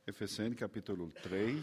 Efeseni, capitolul 3.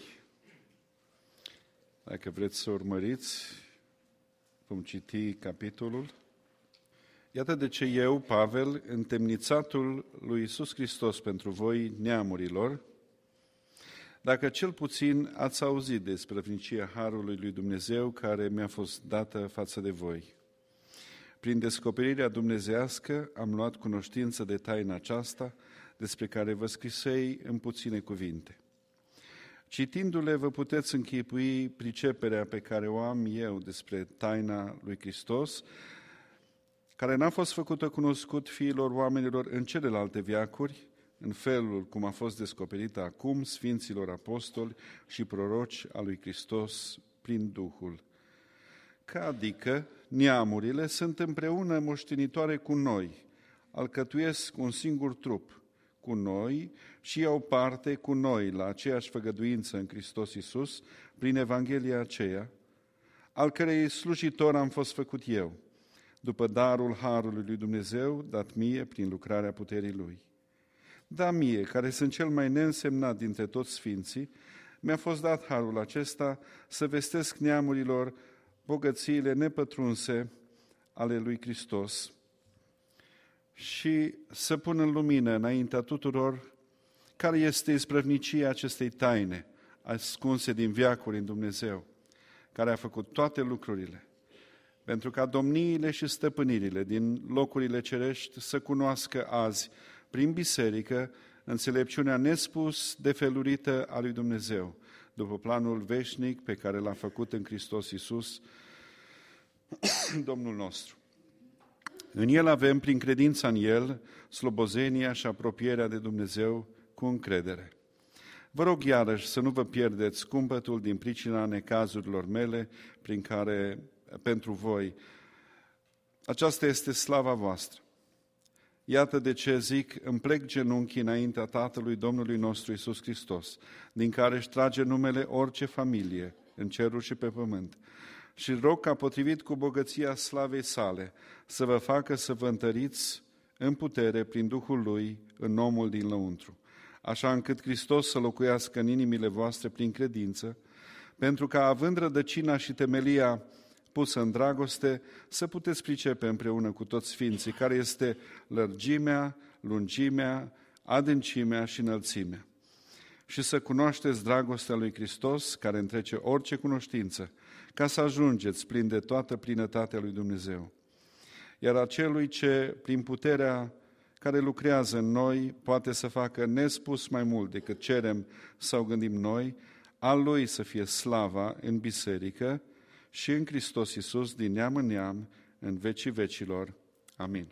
Dacă vreți să urmăriți, vom citi capitolul. Iată de ce eu, Pavel, întemnițatul lui Iisus Hristos pentru voi, neamurilor, dacă cel puțin ați auzit despre vrednicia harului lui Dumnezeu care mi-a fost dată față de voi. Prin descoperirea dumnezeiască am luat cunoștință de taina aceasta, despre care vă scrisei în puține cuvinte. Citindu-le, vă puteți închipui priceperea pe care o am eu despre taina lui Hristos, care n-a fost făcută cunoscut fiilor oamenilor în celelalte veacuri, în felul cum a fost descoperită acum sfinților apostoli și proroci a lui Hristos prin Duhul. Că adică neamurile sunt împreună moștenitoare cu noi, alcătuiesc un singur trup cu noi și iau parte cu noi la aceeași făgăduință în Hristos Iisus, prin Evanghelia aceea, al cărei slujitor am fost făcut eu, după darul harului lui Dumnezeu dat mie prin lucrarea puterii Lui. Da mie, care sunt cel mai neînsemnat dintre toți sfinții, mi-a fost dat harul acesta să vestesc neamurilor bogățiile nepătrunse ale lui Hristos și să pun în lumină înaintea tuturor care este isprăvnicia acestei taine ascunse din veacuri în Dumnezeu, care a făcut toate lucrurile, pentru ca domniile și stăpânirile din locurile cerești să cunoască azi, prin biserică, înțelepciunea nespus de felurită a lui Dumnezeu, după planul veșnic pe care l-a făcut în Hristos Iisus, Domnul nostru. În El avem, prin credința în El, slobozenia și apropierea de Dumnezeu cu încredere. Vă rog iarăși să nu vă pierdeți cumpătul din pricina necazurilor mele, prin care, pentru voi, aceasta este slava voastră. Iată de ce zic, îmi plec genunchii înaintea Tatălui Domnului nostru Iisus Hristos, din care își trage numele orice familie, în ceruri și pe pământ. Și rog ca, potrivit cu bogăția slavei sale, să vă facă să vă întăriți în putere prin Duhul Lui în omul din lăuntru, așa încât Hristos să locuiască în inimile voastre prin credință, pentru că, având rădăcina și temelia pusă în dragoste, să puteți pricepe împreună cu toți sfinții, care este lărgimea, lungimea, adâncimea și înălțimea. Și să cunoașteți dragostea lui Hristos, care întrece orice cunoștință, ca să ajungeți plini de toată plinătatea lui Dumnezeu. Iar acelui ce, prin puterea care lucrează în noi, poate să facă nespus mai mult decât cerem sau gândim noi, al Lui să fie slava în biserică și în Hristos Iisus, din neam în neam, în vecii vecilor. Amin.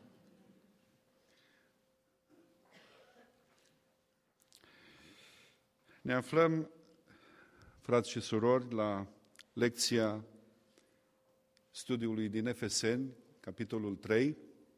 Ne aflăm, frați și surori, la lecția studiului din Efeseni, capitolul 3.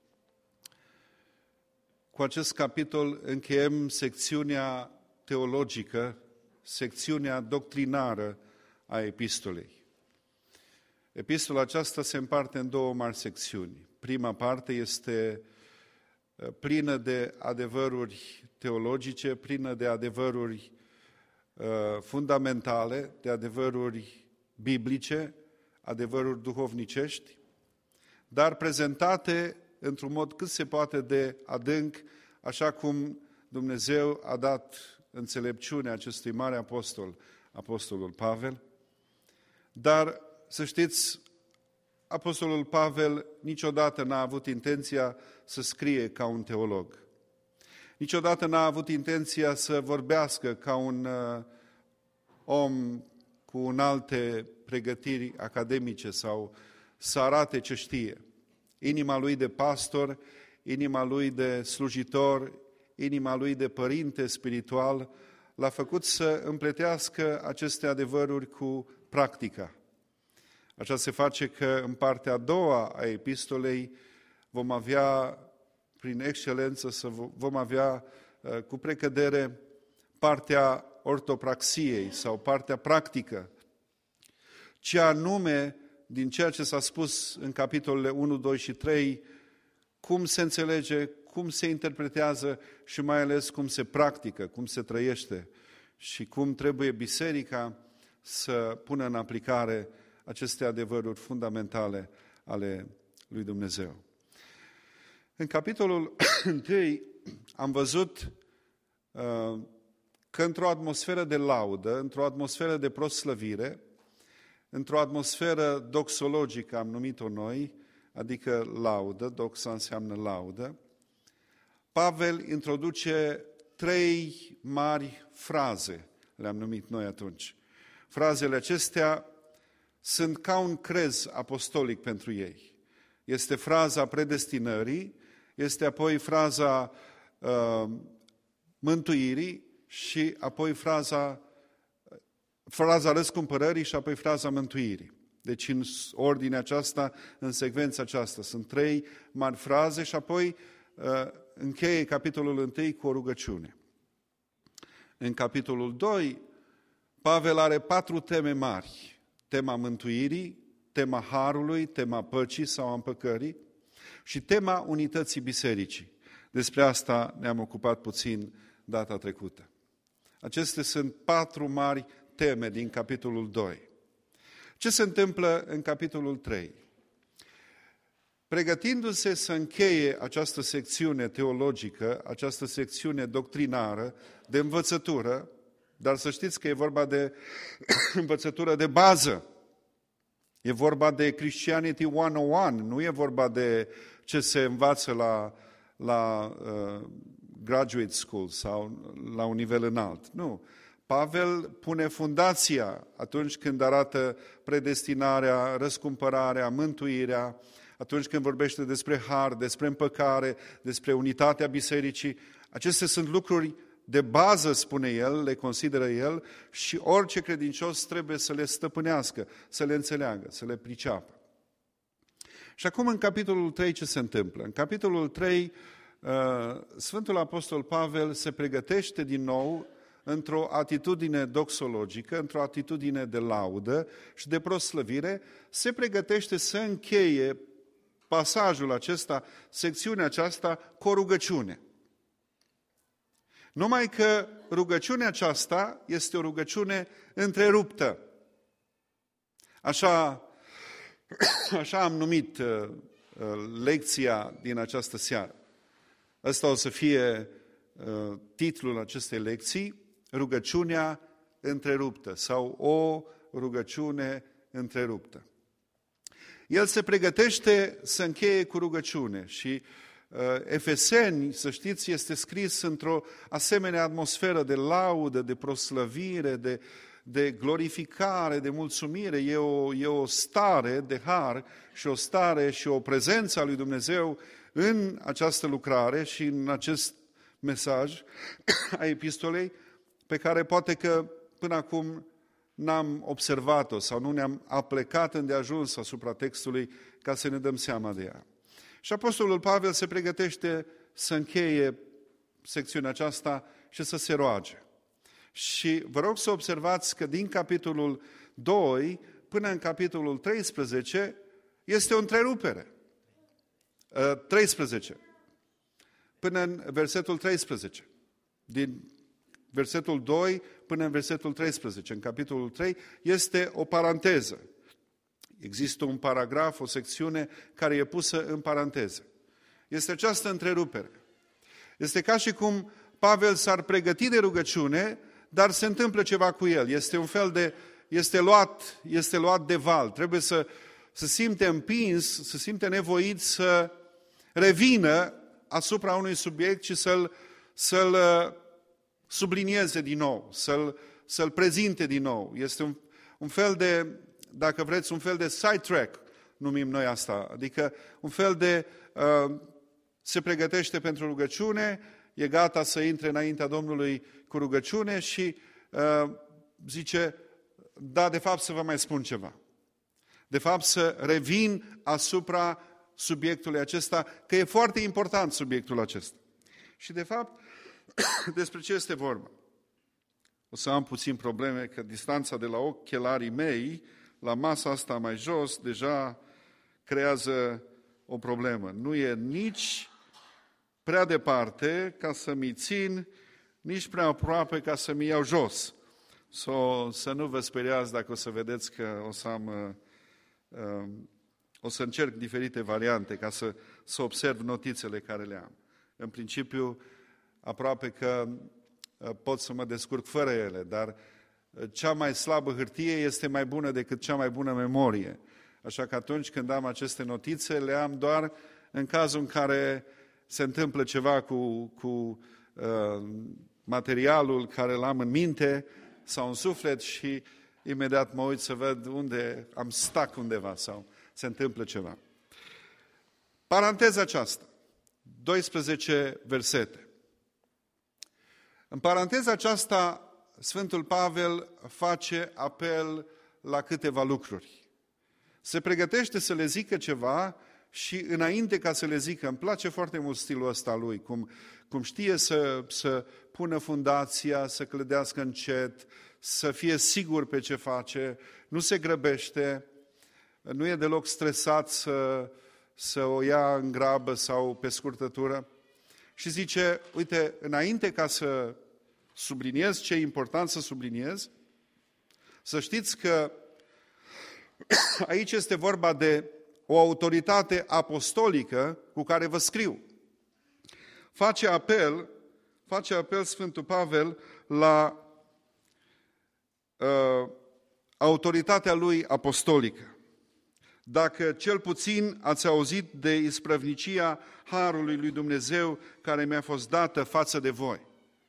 Cu acest capitol încheiem secțiunea teologică, secțiunea doctrinară a epistolei. Epistola aceasta se împarte în două mari secțiuni. Prima parte este plină de adevăruri teologice, plină de adevăruri fundamentale, de adevăruri biblice, adevăruri duhovnicești, dar prezentate într-un mod cât se poate de adânc, așa cum Dumnezeu a dat înțelepciunea acestui mare apostol, apostolul Pavel. Dar, să știți, apostolul Pavel niciodată n-a avut intenția să scrie ca un teolog. Niciodată n-a avut intenția să vorbească ca un om cu înalte pregătiri academice sau să arate ce știe. Inima lui de pastor, inima lui de slujitor, inima lui de părinte spiritual l-a făcut să împletească aceste adevăruri cu practica. Așa se face că în partea a doua a epistolei vom avea, prin excelență, vom avea cu precădere partea ortopraxiei sau partea practică. Ce anume din ceea ce s-a spus în capitolele 1, 2 și 3, cum se înțelege, cum se interpretează și mai ales cum se practică, cum se trăiește și cum trebuie biserica să pună în aplicare aceste adevăruri fundamentale ale lui Dumnezeu. În capitolul 1 am văzut că într-o atmosferă de laudă, într-o atmosferă de proslăvire, într-o atmosferă doxologică, am numit-o noi, adică laudă, doxa înseamnă laudă, Pavel introduce 3 mari fraze, le-am numit noi atunci. Frazele acestea sunt ca un crez apostolic pentru ei. Este fraza predestinării, este apoi fraza mântuirii și apoi fraza răscumpărării și apoi fraza mântuirii. Deci în ordinea aceasta, în secvența aceasta, sunt 3 mari fraze și apoi încheie capitolul 1 cu o rugăciune. În capitolul 2, Pavel are 4 teme mari. Tema mântuirii, tema harului, tema păcii sau împăcării și tema unității bisericii. Despre asta ne-am ocupat puțin data trecută. Acestea sunt 4 mari teme din capitolul 2. Ce se întâmplă în capitolul 3? Pregătindu-se să încheie această secțiune teologică, această secțiune doctrinară, de învățătură, dar să știți că e vorba de învățătură de bază. E vorba de Christianity 101, nu e vorba de ce se învață la graduate school sau la un nivel înalt. Nu. Pavel pune fundația atunci când arată predestinarea, răscumpărarea, mântuirea, atunci când vorbește despre har, despre împăcare, despre unitatea bisericii. Acestea sunt lucruri de bază, spune el, le consideră el și orice credincios trebuie să le stăpânească, să le înțeleagă, să le priceapă. Și acum în capitolul 3 ce se întâmplă? În capitolul 3 Sfântul Apostol Pavel se pregătește din nou într-o atitudine doxologică, într-o atitudine de laudă și de proslăvire, se pregătește să încheie pasajul acesta, secțiunea aceasta, cu o rugăciune. Numai că rugăciunea aceasta este o rugăciune întreruptă. Așa am numit lecția din această seară. Ăsta o să fie titlul acestei lecții, rugăciunea întreruptă sau o rugăciune întreruptă. El se pregătește să încheie cu rugăciune și Efeseni, să știți, este scris într-o asemenea atmosferă de laudă, de proslăvire, de glorificare, de mulțumire. E o stare de har și o stare și o prezență a lui Dumnezeu în această lucrare și în acest mesaj a epistolei pe care poate că până acum n-am observat-o sau nu ne-am aplecat îndeajuns asupra textului ca să ne dăm seama de ea. Și Apostolul Pavel se pregătește să încheie secțiunea aceasta și să se roage. Și vă rog să observați că din capitolul 2 până în capitolul 13 este o întrerupere. 13. Până în versetul 13. Din versetul 2 până în versetul 13. În capitolul 3 este o paranteză. Există un paragraf, o secțiune care e pusă în paranteză. Este această întrerupere. Este ca și cum Pavel s-ar pregăti de rugăciune, dar se întâmplă ceva cu el. Este un fel de, este luat de val. Trebuie să simte împins, să simte nevoit să revină asupra unui subiect și să-l sublinieze din nou, să-l prezinte din nou. Este un fel de, dacă vreți, un fel de sidetrack, numim noi asta. Adică un fel de, se pregătește pentru rugăciune, e gata să intre înaintea Domnului cu rugăciune și zice, da, de fapt să vă mai spun ceva. De fapt să revin asupra subiectului acesta, că e foarte important subiectul acesta. Și de fapt, despre ce este vorba? O să am puțin probleme, că distanța de la ochelarii mei la masa asta mai jos deja creează o problemă. Nu e nici prea departe ca să mi țin, nici prea aproape ca să mi iau jos. Să nu vă speriați dacă o să vedeți că o să încerc diferite variante ca să observ notițele care le am. În principiu, aproape că pot să mă descurc fără ele, dar cea mai slabă hârtie este mai bună decât cea mai bună memorie. Așa că atunci când am aceste notițe, le am doar în cazul în care se întâmplă ceva cu materialul care l-am în minte sau în suflet și imediat mă uit să văd unde am stuck undeva sau se întâmplă ceva. Paranteza aceasta, 12 versete. În paranteza aceasta, Sfântul Pavel face apel la câteva lucruri. Se pregătește să le zică ceva și înainte ca să le zică, îmi place foarte mult stilul ăsta lui, cum știe să pună fundația, să clădească încet, să fie sigur pe ce face, nu se grăbește, nu e deloc stresat să o ia în grabă sau pe scurtătură. Și zice, uite, înainte ca să subliniez ce e important să subliniez, să știți că aici este vorba de o autoritate apostolică cu care vă scriu. Face apel Sfântul Pavel la autoritatea lui apostolică. Dacă cel puțin ați auzit de isprăvnicia harului lui Dumnezeu care mi-a fost dată față de voi.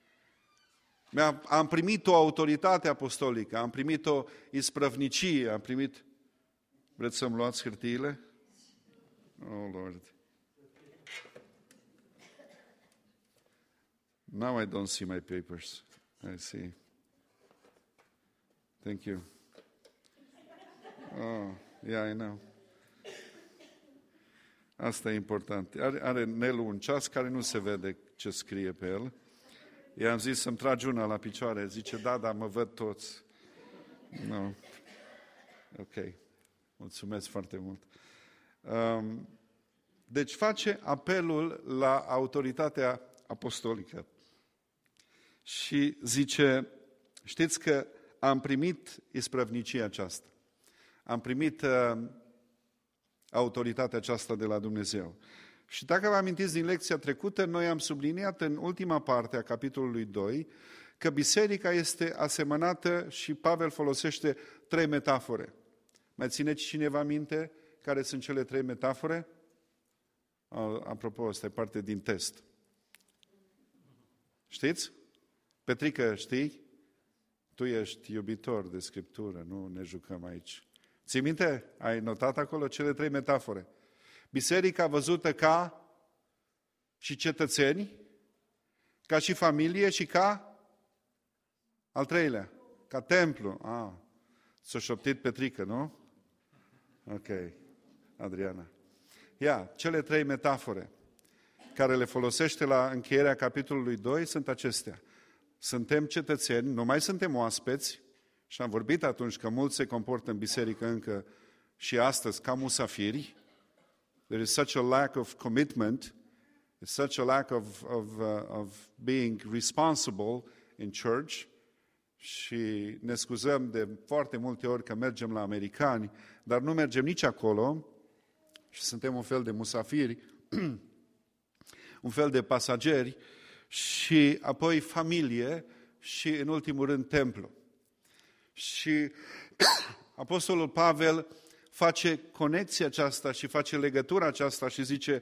Am primit o autoritate apostolică, am primit o isprăvnicie, am primit... Vreți să-mi luați hârtiile? Oh, Lord. Now I don't see my papers. I see. Thank you. Oh, yeah, I know. Asta e important. Are Nelu un ceas care nu se vede ce scrie pe el. I-am zis să-mi tragi una la picioare. Zice, da, mă văd toți. No. Ok. Mulțumesc foarte mult. Deci face apelul la autoritatea apostolică. Și zice, știți că am primit isprăvnicia aceasta. Am primit autoritatea aceasta de la Dumnezeu. Și dacă vă amintiți din lecția trecută, noi am subliniat în ultima parte a capitolului 2 că biserica este asemănată și Pavel folosește 3 metafore. Mai țineți cineva minte care sunt cele 3 metafore? Apropo, asta e parte din test. Știți? Petrică, știi? Tu ești iubitor de Scriptură, nu ne jucăm aici. Ții minte? Ai notat acolo cele 3 metafore. Biserica văzută ca și cetățeni, ca și familie și ca al 3-lea, ca templu. S-a șoptit Petrică, nu? Ok, Adriana. Cele 3 metafore care le folosește la încheierea capitolului 2 sunt acestea. Suntem cetățeni, nu mai suntem oaspeți, și am vorbit atunci că mulți se comportă în biserică încă și astăzi ca musafiri. There is such a lack of commitment, such a lack of being responsible in church. Și ne scuzăm de foarte multe ori că mergem la americani, dar nu mergem nici acolo și suntem un fel de musafiri, un fel de pasageri și apoi familie și în ultimul rând templu. Și Apostolul Pavel face conexia aceasta și face legătura aceasta și zice,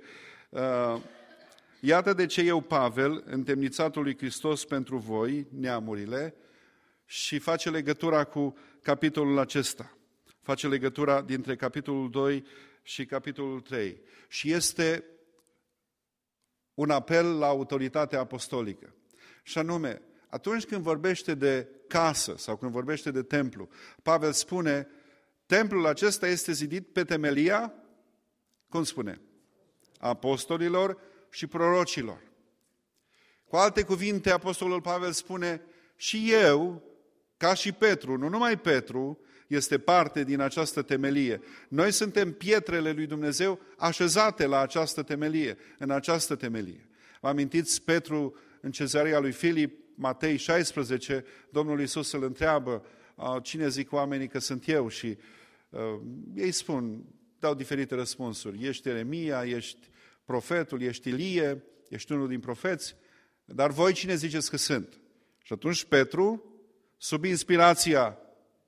iată de ce eu, Pavel, întemnițatul lui Hristos pentru voi, neamurile, și face legătura cu capitolul acesta. Face legătura dintre capitolul 2 și capitolul 3. Și este un apel la autoritatea apostolică. Și anume, atunci când vorbește de casă sau când vorbește de templu, Pavel spune, templul acesta este zidit pe temelia, cum spune, apostolilor și prorocilor. Cu alte cuvinte, Apostolul Pavel spune, și eu, ca și Petru, nu numai Petru, este parte din această temelie. Noi suntem pietrele lui Dumnezeu așezate la această temelie, în această temelie. Vă amintiți Petru în cezarea lui Filip, Matei 16, Domnul Iisus îl întreabă, cine zic oamenii că sunt eu? Și ei spun, dau diferite răspunsuri. Ești Ieremia, ești profetul, ești Ilie, ești unul din profeți, dar voi cine ziceți că sunt? Și atunci Petru, sub inspirația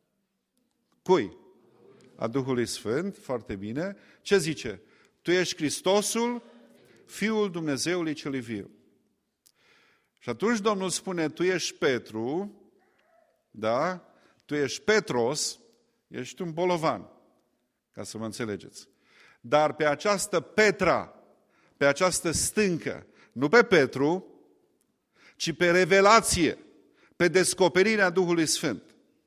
cui? A Duhului Sfânt, foarte bine, ce zice? Tu ești Hristosul, Fiul Dumnezeului celui viu. Și atunci Domnul spune, tu ești Petru, da? Tu ești Petros, ești un bolovan, ca să mă înțelegeți. Dar pe această Petra, pe această stâncă, nu pe Petru, ci pe revelație, pe descoperirea Duhului Sfânt,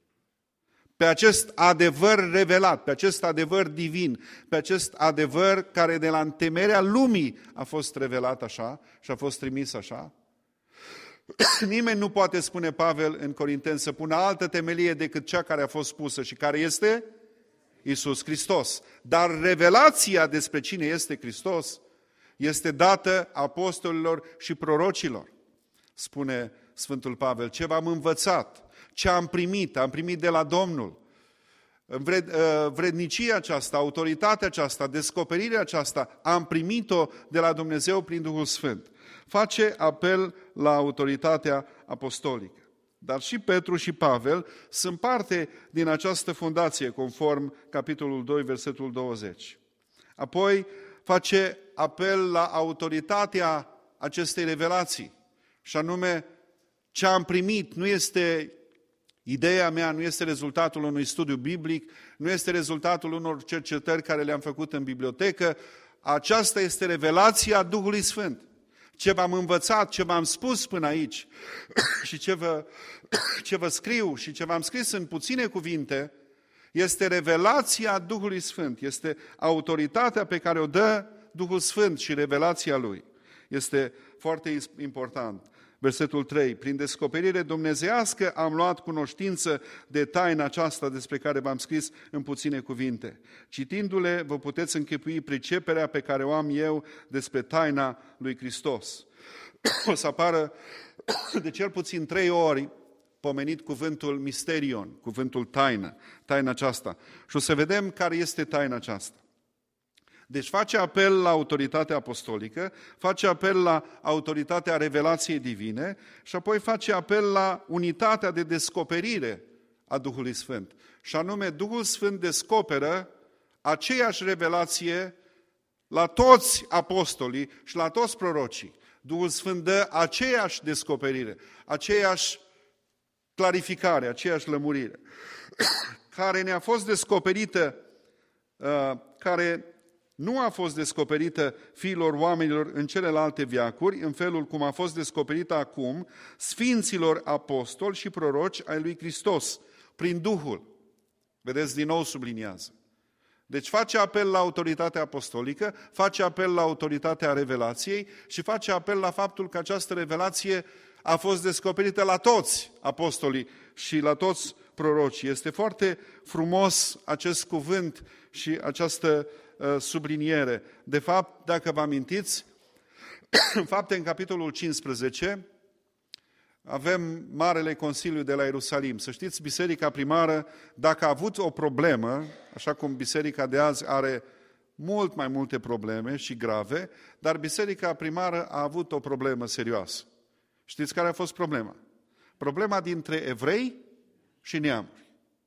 pe acest adevăr revelat, pe acest adevăr divin, pe acest adevăr care de la întemeierea lumii a fost revelat așa și a fost trimis așa. Nimeni nu poate, spune Pavel în Corinteni, să pună altă temelie decât cea care a fost pusă și care este Iisus Hristos. Dar revelația despre cine este Hristos este dată apostolilor și prorocilor. Spune Sfântul Pavel, ce v-am învățat, ce am primit de la Domnul. Vrednicia aceasta, autoritatea aceasta, descoperirea aceasta, am primit-o de la Dumnezeu prin Duhul Sfânt. Face apel la autoritatea apostolică. Dar și Petru și Pavel sunt parte din această fundație, conform capitolul 2, versetul 20. Apoi face apel la autoritatea acestei revelații, și anume ce am primit nu este ideea mea, nu este rezultatul unui studiu biblic, nu este rezultatul unor cercetări care le-am făcut în bibliotecă, aceasta este revelația Duhului Sfânt. Ce v-am învățat, ce v-am spus până aici și ce vă scriu și ce v-am scris în puține cuvinte, este revelația Duhului Sfânt, este autoritatea pe care o dă Duhul Sfânt și revelația Lui. Este foarte important. Versetul 3. Prin descoperire dumnezeiască am luat cunoștință de taina aceasta despre care v-am scris în puține cuvinte. Citindu-le, vă puteți închipui priceperea pe care o am eu despre taina lui Hristos. O să apară de cel puțin 3 ori pomenit cuvântul misterion, cuvântul taină, taina aceasta. Și o să vedem care este taina aceasta. Deci face apel la autoritatea apostolică, face apel la autoritatea revelației divine și apoi face apel la unitatea de descoperire a Duhului Sfânt. Și anume, Duhul Sfânt descoperă aceeași revelație la toți apostolii și la toți prorocii. Duhul Sfânt dă aceeași descoperire, aceeași clarificare, aceeași lămurire, care ne-a fost descoperită, care nu a fost descoperită fiilor oamenilor în celelalte veacuri, în felul cum a fost descoperită acum sfinților apostoli și proroci ai lui Hristos, prin Duhul. Vedeți, din nou subliniază. Deci face apel la autoritatea apostolică, face apel la autoritatea revelației și face apel la faptul că această revelație a fost descoperită la toți apostolii și la toți prorocii. Este foarte frumos acest cuvânt și această subliniere. De fapt, dacă vă amintiți, în Fapte, în capitolul 15, avem Marele Consiliu de la Ierusalim. Să știți, biserica primară, dacă a avut o problemă, așa cum biserica de azi are mult mai multe probleme și grave, dar biserica primară a avut o problemă serioasă. Știți care a fost problema? Problema dintre evrei și neamuri.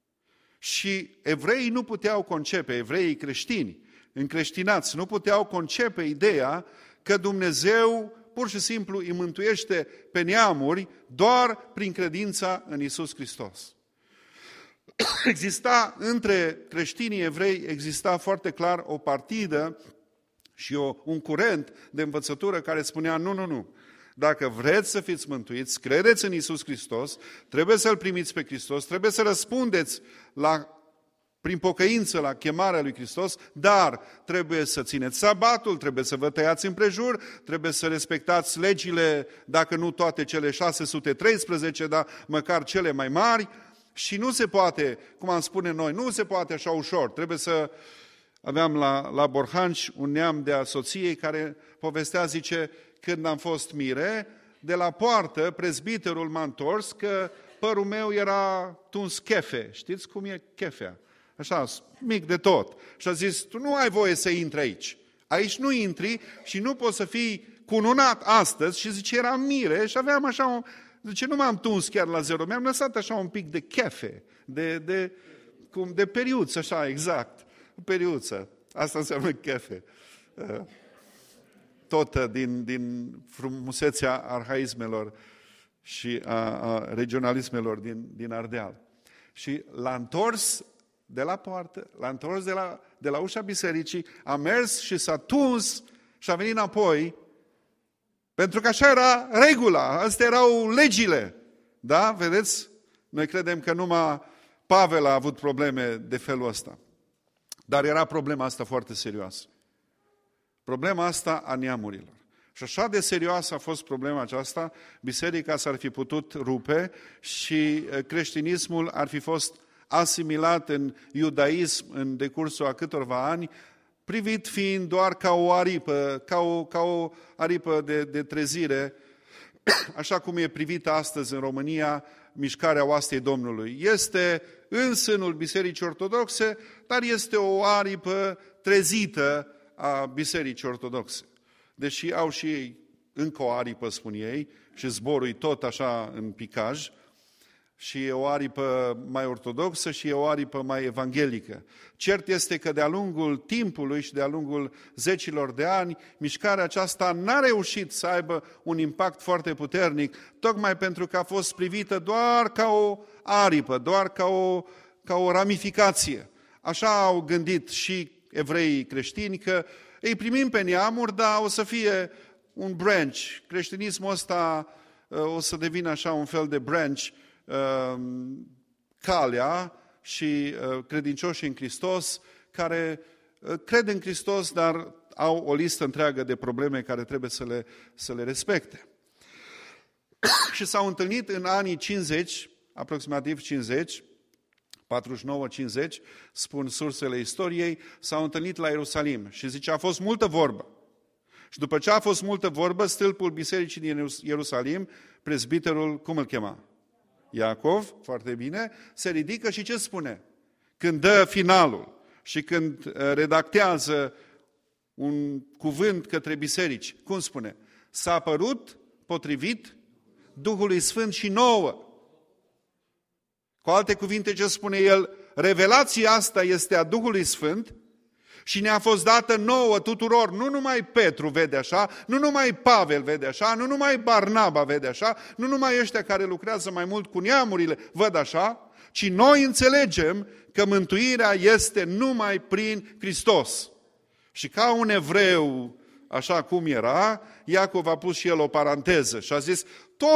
Și evreii nu puteau concepe, evreii creștini, încreștinați, nu puteau concepe ideea că Dumnezeu pur și simplu îi mântuiește pe neamuri doar prin credința în Iisus Hristos. Exista între creștinii evrei, exista foarte clar o partidă și un curent de învățătură care spunea nu. Dacă vreți să fiți mântuiți, credeți în Iisus Hristos, trebuie să-L primiți pe Hristos, trebuie să răspundeți prin pocăință la chemarea lui Hristos, dar trebuie să țineți sabatul, trebuie să vă tăiați împrejur, trebuie să respectați legile, dacă nu toate cele 613, dar măcar cele mai mari. Și nu se poate, cum am spune noi, nu se poate așa ușor. Trebuie să... Aveam la Borhanci un neam de a soției care povestea, zice, când am fost mire, de la poartă, prezbiterul m-a întors că părul meu era tuns chefe. Știți cum e chefea? Așa, mic de tot. Și a zis, tu nu ai voie să intri aici. Aici nu intri și nu poți să fii cununat astăzi. Și zice, eram mire și aveam așa zice, nu m-am tuns chiar la zero, mi-am lăsat așa un pic de chefe, de periuță, așa, exact. Periuță. Asta înseamnă chefe. Tot din frumusețea arhaismelor și a regionalismelor din Ardeal. Și l-a întors de la poartă, l-a întors de la ușa bisericii, a mers și s-a tuns și a venit înapoi, pentru că așa era regula, astea erau legile. Da? Vedeți? Noi credem că numai Pavel a avut probleme de felul ăsta. Dar era problema asta foarte serioasă. Problema asta a neamurilor. Și așa de serioasă a fost problema aceasta, biserica s-ar fi putut rupe și creștinismul ar fi fost asimilat în iudaism în decursul a câtorva ani, privit fiind doar ca o aripă, ca o aripă de trezire, așa cum e privită astăzi în România mișcarea oastei Domnului. Este în sânul Bisericii Ortodoxe, dar este o aripă trezită a Bisericii Ortodoxe. Deși au și ei încă o aripă, spun ei, și zborul e tot așa în picaj, și e o aripă mai ortodoxă și e o aripă mai evanghelică. Cert este că de-a lungul timpului și de-a lungul zecilor de ani, mișcarea aceasta n-a reușit să aibă un impact foarte puternic, tocmai pentru că a fost privită doar ca o aripă, doar ca o ramificație. Așa au gândit și evreii creștini, că îi primim pe neamuri, dar o să fie un branch. Creștinismul ăsta o să devină așa un fel de branch, calea și credincioșii în Hristos, care cred în Hristos, dar au o listă întreagă de probleme care trebuie să le respecte. Și s-au întâlnit în anii 50, aproximativ 50, 49-50, spun sursele istoriei, s-au întâlnit la Ierusalim și zice, a fost multă vorbă. Și după ce a fost multă vorbă, stâlpul bisericii din Ierusalim, prezbiterul, cum îl chema? Iacov, foarte bine, se ridică și ce spune? Când dă finalul și când redactează un cuvânt către biserici, cum spune? S-a părut potrivit Duhului Sfânt și nouă. Cu alte cuvinte, ce spune el? Revelația asta este a Duhului Sfânt și ne-a fost dată nouă tuturor. Nu numai Petru vede așa, nu numai Pavel vede așa, nu numai Barnaba vede așa, nu numai ăștia care lucrează mai mult cu neamurile văd așa, ci noi înțelegem că mântuirea este numai prin Hristos. Și ca un evreu, așa cum era, Iacov a pus și el o paranteză și a zis,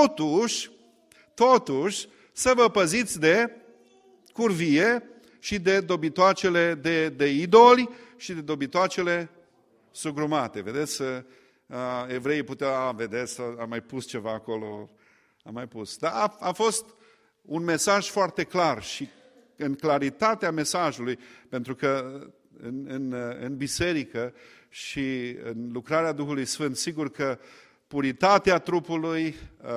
totuși, să vă păziți de curvie și de dobitoacele de idoli și de dobitoacele sugrumate. Vedeți, evreii puteau, vedeți, a mai pus ceva acolo, a mai pus. Dar a fost un mesaj foarte clar și în claritatea mesajului, pentru că în biserică și în lucrarea Duhului Sfânt, sigur că puritatea trupului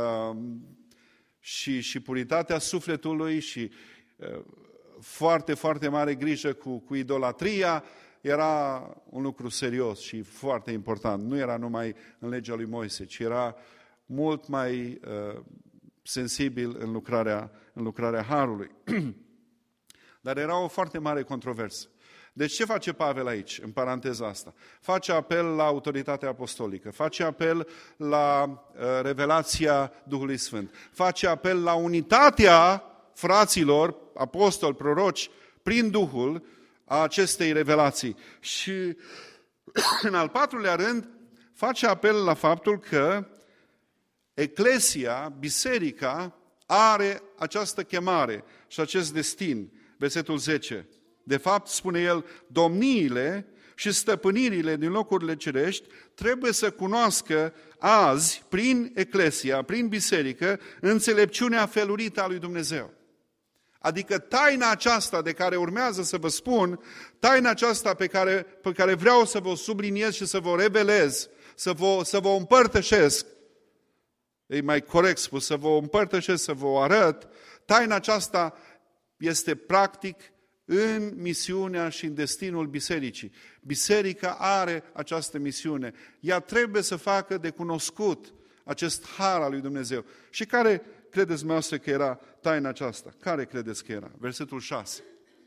și puritatea sufletului și foarte, foarte mare grijă cu idolatria era un lucru serios și foarte important. Nu era numai în legea lui Moise, ci era mult mai sensibil în lucrarea Harului. Dar era o foarte mare controversă. Deci ce face Pavel aici, în paranteza asta? Face apel la autoritatea apostolică, face apel la revelația Duhului Sfânt, face apel la unitatea fraților, apostoli, proroci, prin Duhul a acestei revelații. Și în al patrulea rând, face apel la faptul că Eclesia, biserica, are această chemare și acest destin. Versetul 10. De fapt, spune el, domniile și stăpânirile din locurile cerești trebuie să cunoască azi, prin Eclesia, prin biserică, înțelepciunea felurită a lui Dumnezeu. Adică taina aceasta de care urmează să vă spun, taina aceasta pe care vreau să vă subliniez și să vă revelez, să vă împărtășesc, e mai corect spus, să vă împărtășesc, să vă arăt, taina aceasta este practic în misiunea și în destinul bisericii. Biserica are această misiune. Ea trebuie să facă de cunoscut acest har al lui Dumnezeu. Și care credeți dumneavoastră că era taina aceasta? Care credeți că era? Versetul 6.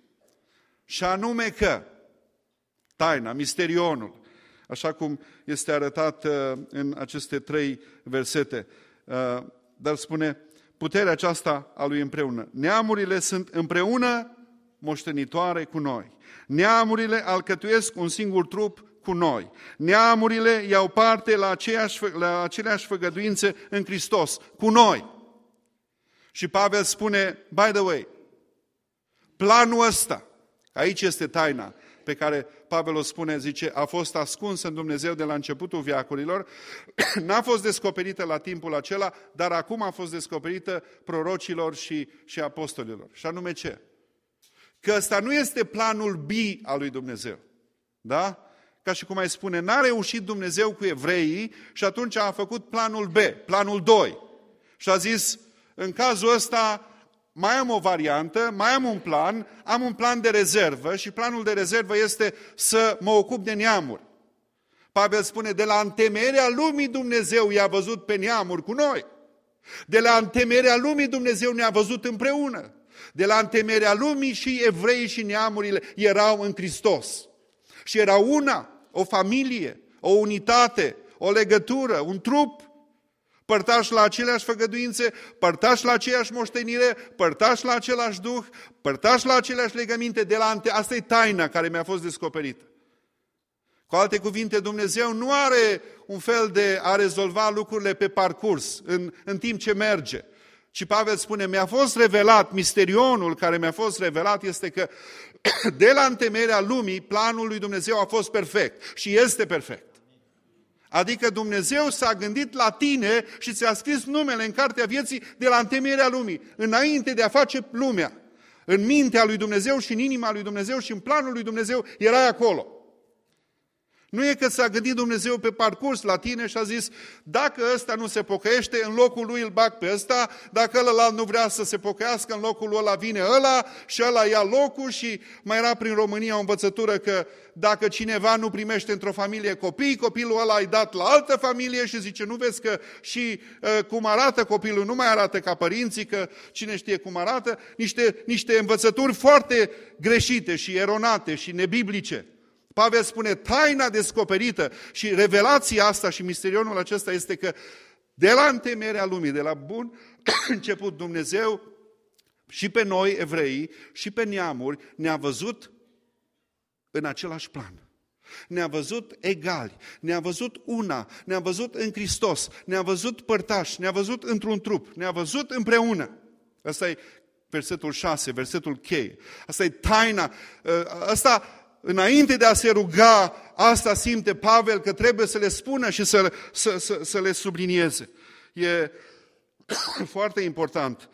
Și anume că taina, misterionul, așa cum este arătat în aceste 3 versete, dar spune puterea aceasta a lui împreună. Neamurile sunt împreună moștenitoare cu noi. Neamurile alcătuiesc un singur trup cu noi. Neamurile iau parte la aceleași făgăduințe în Hristos, cu noi. Și Pavel spune, by the way, planul ăsta, aici este taina pe care Pavel o spune, zice, a fost ascunsă în Dumnezeu de la începutul veacurilor, n-a fost descoperită la timpul acela, dar acum a fost descoperită prorocilor și apostolilor. Și anume ce? Că ăsta nu este planul B al lui Dumnezeu. Da? Ca și cum ai spune, n-a reușit Dumnezeu cu evreii și atunci a făcut planul B, planul 2. Și a zis, în cazul ăsta mai am o variantă, mai am un plan de rezervă și planul de rezervă este să mă ocup de neamuri. Pavel spune, de la întemeierea lumii Dumnezeu i-a văzut pe neamuri cu noi. De la întemeierea lumii Dumnezeu ne-a văzut împreună. De la întemeierea lumii și evreii și neamurile erau în Hristos. Și era una, o familie, o unitate, o legătură, un trup. Părtași la aceleași făgăduințe, părtași la aceeași moștenire, părtași la același duh, părtași la aceleași legăminte. Asta e taina care mi-a fost descoperită. Cu alte cuvinte, Dumnezeu nu are un fel de a rezolva lucrurile pe parcurs, în timp ce merge. Și Pavel spune, mi-a fost revelat, misterionul care mi-a fost revelat este că de la întemeierea lumii, planul lui Dumnezeu a fost perfect și este perfect. Adică Dumnezeu s-a gândit la tine și ți-a scris numele în cartea vieții de la întemeierea lumii, înainte de a face lumea. În mintea lui Dumnezeu și în inima lui Dumnezeu și în planul lui Dumnezeu erai acolo. Nu e că s-a gândit Dumnezeu pe parcurs la tine și a zis, dacă ăsta nu se pocăiește, în locul lui îl bag pe ăsta, dacă ălălalt nu vrea să se pocăiască, în locul ăla vine ăla și ăla ia locul și mai era prin România o învățătură că dacă cineva nu primește într-o familie copii, copilul ăla ai dat la altă familie și zice, nu vezi că și cum arată copilul, nu mai arată ca părinții, că cine știe cum arată, niște învățături foarte greșite și eronate și nebiblice. Pavel spune, taina descoperită și revelația asta și misterionul acesta este că de la întemeierea lumii, de la bun început Dumnezeu și pe noi, evreii, și pe neamuri, ne-a văzut în același plan. Ne-a văzut egali, ne-a văzut una, ne-a văzut în Hristos, ne-a văzut părtași, ne-a văzut într-un trup, ne-a văzut împreună. Asta e versetul 6, versetul cheie. Asta e taina, asta înainte de a se ruga, asta simte Pavel că trebuie să le spună și să le sublinieze. E foarte important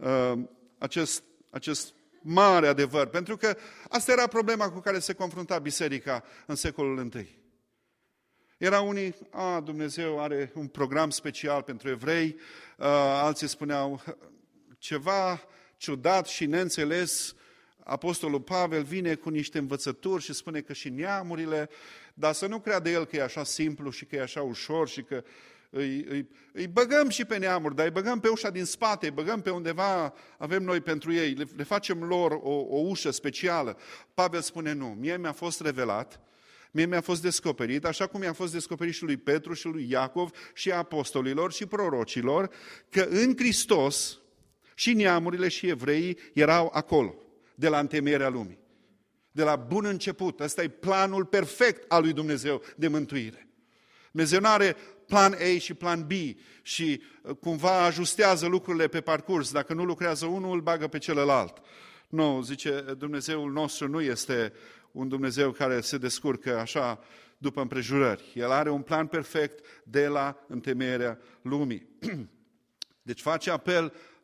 acest mare adevăr, pentru că asta era problema cu care se confrunta biserica în secolul I. Erau unii, Dumnezeu are un program special pentru evrei, alții spuneau ceva ciudat și neînțeles. Apostolul Pavel vine cu niște învățături și spune că și neamurile, dar să nu creadă el că e așa simplu și că e așa ușor și că îi băgăm și pe neamuri, dar îi băgăm pe ușa din spate, îi băgăm pe undeva, avem noi pentru ei, le facem lor o ușă specială. Pavel spune nu, mie mi-a fost revelat, mie mi-a fost descoperit, așa cum i-a fost descoperit și lui Petru și lui Iacov și apostolilor și prorocilor, că în Hristos și neamurile și evreii erau acolo. De la întemeierea lumii. De la bun început. Ăsta e planul perfect al lui Dumnezeu de mântuire. Dumnezeu nu are plan A și plan B și cumva ajustează lucrurile pe parcurs. Dacă nu lucrează unul, îl bagă pe celălalt. Nu, zice, Dumnezeul nostru nu este un Dumnezeu care se descurcă așa după împrejurări. El are un plan perfect de la întemeierea lumii. Deci face apel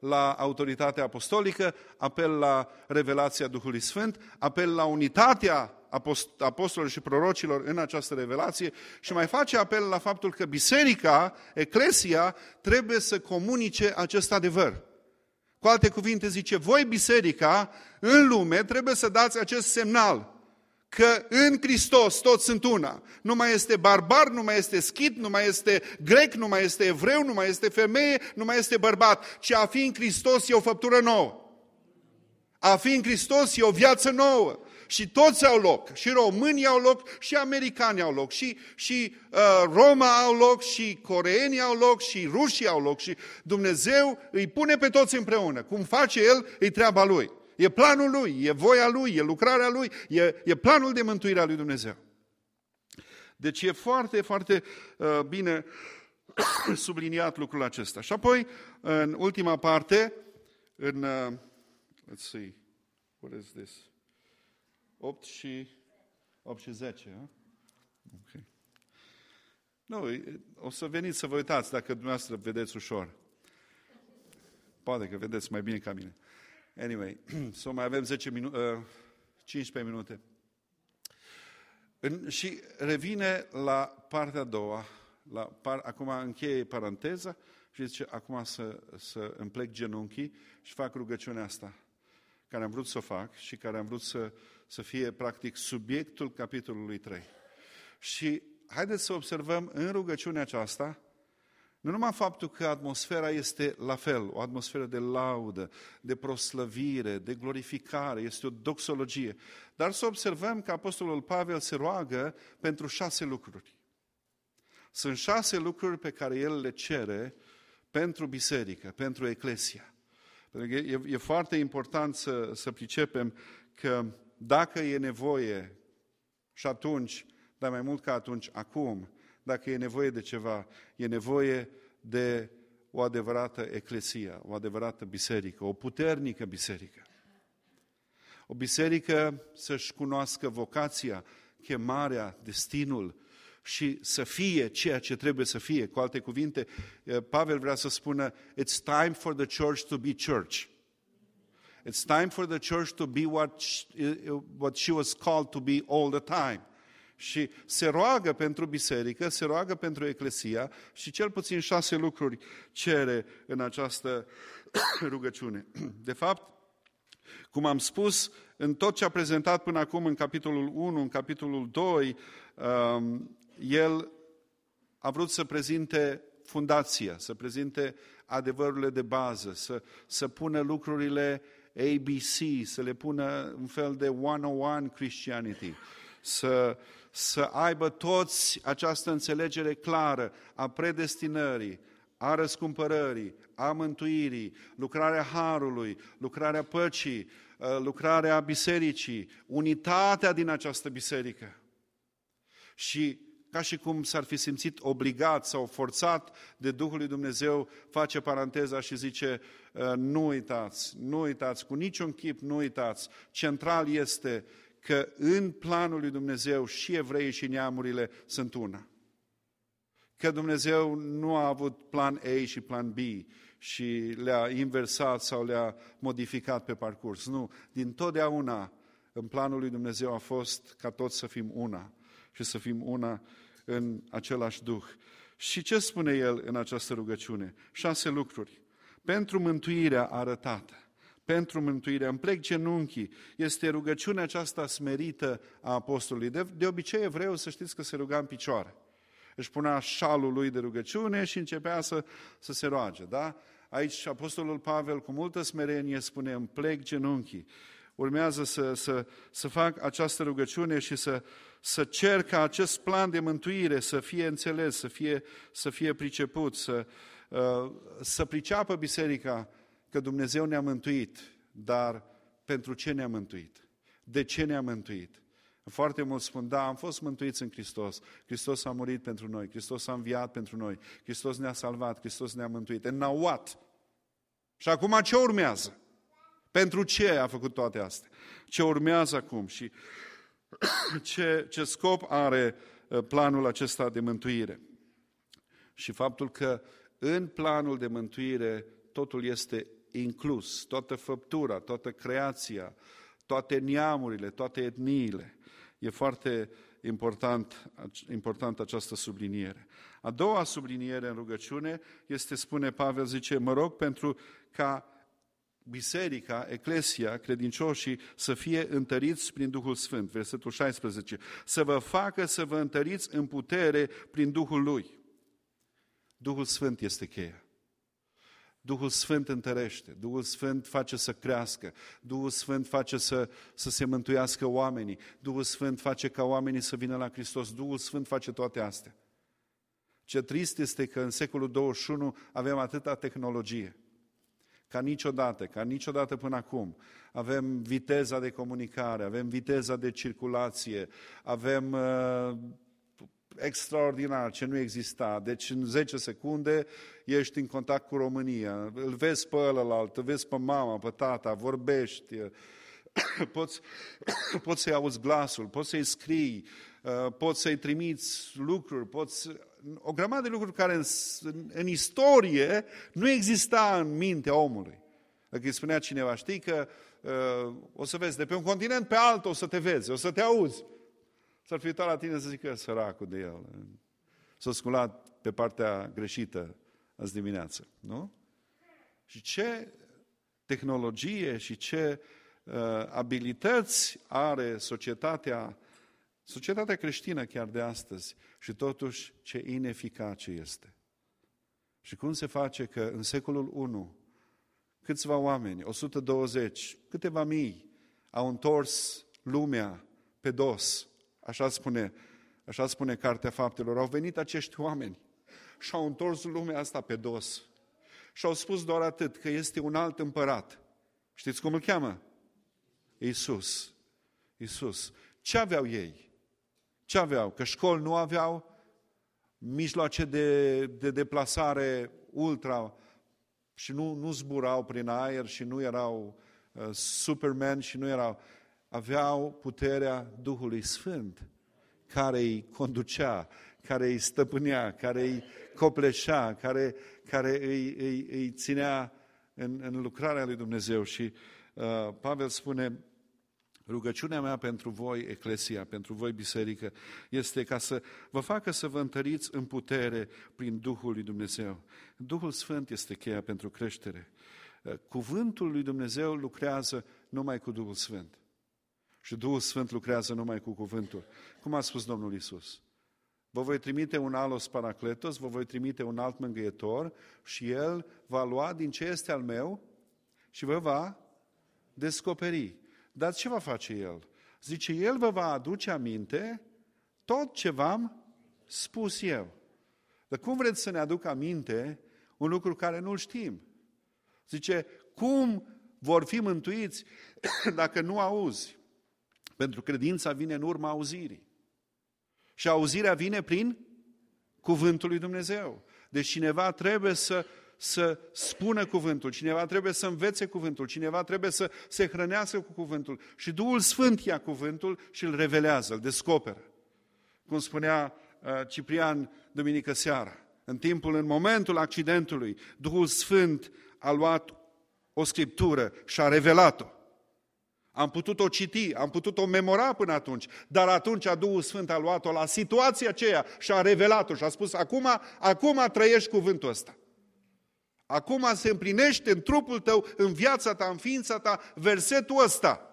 la autoritatea apostolică, apel la revelația Duhului Sfânt, apel la unitatea apostolilor și prorocilor în această revelație și mai face apel la faptul că biserica, eclesia, trebuie să comunice acest adevăr. Cu alte cuvinte zice, voi biserica în lume trebuie să dați acest semnal că în Hristos toți sunt una. Nu mai este barbar, nu mai este schit, nu mai este grec, nu mai este evreu, nu mai este femeie, nu mai este bărbat, ci a fi în Hristos e o făptură nouă. A fi în Hristos e o viață nouă. Și toți au loc, și românii au loc, și americanii au loc, și Roma au loc, și coreenii au loc, și rușii au loc. Și Dumnezeu îi pune pe toți împreună. Cum face El, e treaba Lui. E planul Lui, e voia Lui, e lucrarea Lui, e planul de mântuire a Lui Dumnezeu. Deci e foarte, foarte bine subliniat lucrul acesta. Și apoi, în ultima parte, în, let's see, what is this? 8 și 10, huh? Okay. Nu, o să veniți să vă uitați dacă dumneavoastră vedeți ușor. Poate că vedeți mai bine ca mine. Anyway, so mai avem 15 minute. Și revine la partea a doua, acum încheie paranteza și zice, acum să îmi plec genunchii și fac rugăciunea asta, care am vrut să o fac și care am vrut să fie practic subiectul capitolului 3. Și haideți să observăm în rugăciunea aceasta, nu numai faptul că atmosfera este la fel, o atmosferă de laudă, de proslăvire, de glorificare, este o doxologie, dar să observăm că Apostolul Pavel se roagă pentru 6 lucruri. Sunt 6 lucruri pe care el le cere pentru biserică, pentru eclesia. E foarte important să pricepem că dacă e nevoie și atunci, dar mai mult ca atunci, acum, dacă e nevoie de ceva, e nevoie de o adevărată eclesia, o adevărată biserică, o puternică biserică. O biserică să-și cunoască vocația, chemarea, destinul și să fie ceea ce trebuie să fie. Cu alte cuvinte, Pavel vrea să spună, it's time for the church to be church. It's time for the church to be what she was called to be all the time. Și se roagă pentru biserică, se roagă pentru eclesia și cel puțin 6 lucruri cere în această rugăciune. De fapt, cum am spus, în tot ce a prezentat până acum în capitolul 1, în capitolul 2, el a vrut să prezinte fundația, să prezinte adevărurile de bază, să pună lucrurile ABC, să le pună un fel de 101 Christianity, să aibă toți această înțelegere clară a predestinării, a răscumpărării, a mântuirii, lucrarea harului, lucrarea păcii, lucrarea bisericii, unitatea din această biserică. Și ca și cum s-ar fi simțit obligat sau forțat de Duhul lui Dumnezeu, face paranteza și zice, nu uitați, cu niciun chip nu uitați, central este că în planul lui Dumnezeu și evreii și neamurile sunt una. Că Dumnezeu nu a avut plan A și plan B și le-a inversat sau le-a modificat pe parcurs. Nu, din totdeauna în planul lui Dumnezeu a fost ca toți să fim una și să fim una în același Duh. Și ce spune el în această rugăciune? 6 lucruri. Pentru mântuirea arătată. Pentru mântuire. Îmi plec genunchii. Este rugăciunea aceasta smerită a apostolului. De obicei, evreu, să știți că se ruga în picioare. Își punea șalul lui de rugăciune și începea să se roage. Da? Aici apostolul Pavel, cu multă smerenie, spune, îmi plec genunchii. Urmează să fac această rugăciune și să cer ca acest plan de mântuire să fie înțeles, să fie priceput, să priceapă biserica că Dumnezeu ne-a mântuit, dar pentru ce ne-a mântuit? De ce ne-a mântuit? Foarte mulți spun, da, am fost mântuiți în Hristos, Hristos a murit pentru noi, Hristos a înviat pentru noi, Hristos ne-a salvat, Hristos ne-a mântuit. And now what? Și acum ce urmează? Pentru ce a făcut toate astea? Ce urmează acum? Și ce scop are planul acesta de mântuire? Și faptul că în planul de mântuire totul este inclus, toată făptura, toată creația, toate neamurile, toate etniile. E foarte important această subliniere. A doua subliniere în rugăciune este, spune Pavel, zice, mă rog pentru ca biserica, eclesia, credincioșii să fie întăriți prin Duhul Sfânt. Versetul 16. Să vă facă să vă întăriți în putere prin Duhul Lui. Duhul Sfânt este cheia. Duhul Sfânt întărește, Duhul Sfânt face să crească, Duhul Sfânt face să se mântuiască oamenii, Duhul Sfânt face ca oamenii să vină la Hristos, Duhul Sfânt face toate astea. Ce trist este că în secolul 21 avem atâta tehnologie, ca niciodată până acum. Avem viteza de comunicare, avem viteza de circulație, avem extraordinar, ce nu exista. Deci în 10 secunde ești în contact cu România, îl vezi pe ălălalt, îl vezi pe mama, pe tata, vorbești, poți să-i auzi glasul, poți să-i scrii, poți să-i trimiți lucruri, o grămadă de lucruri care în istorie nu exista în mintea omului. Dacă îi spunea cineva, știi că o să vezi de pe un continent pe altul, o să te vezi, o să te auzi. S-ar fi uitat la tine să zică, săracul de el. S-a sculat pe partea greșită azi dimineață, nu? Și ce tehnologie și ce abilități are societatea creștină chiar de astăzi și totuși ce ineficace este. Și cum se face că în secolul 1 câțiva oameni, 120, câteva mii, au întors lumea pe dos. Așa spune Cartea Faptelor. Au venit acești oameni și au întors lumea asta pe dos. Și au spus doar atât, că este un alt împărat. Știți cum îl cheamă? Iisus. Ce aveau ei? Ce aveau? Că școli nu aveau, mijloace de deplasare ultra și nu zburau prin aer și nu erau Superman și nu erau... Aveau puterea Duhului Sfânt, care îi conducea, care îi stăpânea, care îi copleșea, care îi ținea în lucrarea lui Dumnezeu. Și Pavel spune, rugăciunea mea pentru voi, eclesia, pentru voi, biserică, este ca să vă facă să vă întăriți în putere prin Duhul lui Dumnezeu. Duhul Sfânt este cheia pentru creștere. Cuvântul lui Dumnezeu lucrează numai cu Duhul Sfânt. Și Duhul Sfânt lucrează numai cu cuvântul. Cum a spus Domnul Iisus? Vă voi trimite un alos paracletos, vă voi trimite un alt mângâietor și El va lua din ce este al meu și vă va descoperi. Dar ce va face El? Zice, El vă va aduce aminte tot ce v-am spus eu. Dar cum vreți să ne aduc aminte un lucru care nu-l știm? Zice, cum vor fi mântuiți dacă nu auzi? Pentru credința vine în urma auzirii. Și auzirea vine prin cuvântul lui Dumnezeu. Deci cineva trebuie să spună cuvântul, cineva trebuie să învețe cuvântul, cineva trebuie să se hrănească cu cuvântul. Și Duhul Sfânt ia cuvântul și îl revelează, îl descoperă. Cum spunea Ciprian duminică seara, în momentul accidentului, Duhul Sfânt a luat o scriptură și a revelat-o. Am putut-o citi, am putut-o memora până atunci, dar atunci Duhul Sfânt a luat-o la situația aceea și a revelat-o și a spus, acum trăiești cuvântul ăsta. Acum se împlinește în trupul tău, în viața ta, în ființa ta, versetul ăsta.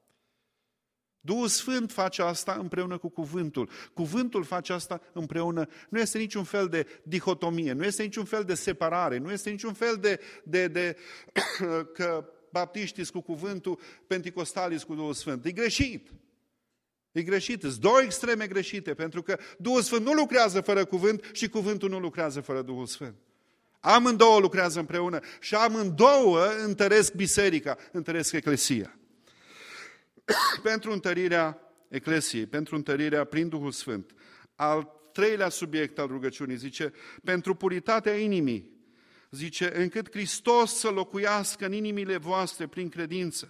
Duhul Sfânt face asta împreună cu cuvântul. Cuvântul face asta împreună. Nu este niciun fel de dihotomie, nu este niciun fel de separare, nu este niciun fel de că baptiștii cu cuvântul, penticostalii cu Duhul Sfânt. E greșit. E greșit. Sunt două extreme greșite, pentru că Duhul Sfânt nu lucrează fără cuvânt și cuvântul nu lucrează fără Duhul Sfânt. Amândouă lucrează împreună și amândouă întăresc biserica, întăresc eclesia. Pentru întărirea eclesiei, pentru întărirea prin Duhul Sfânt. Al treilea subiect al rugăciunii zice, pentru puritatea inimii. Zice, încât Hristos să locuiască în inimile voastre prin credință.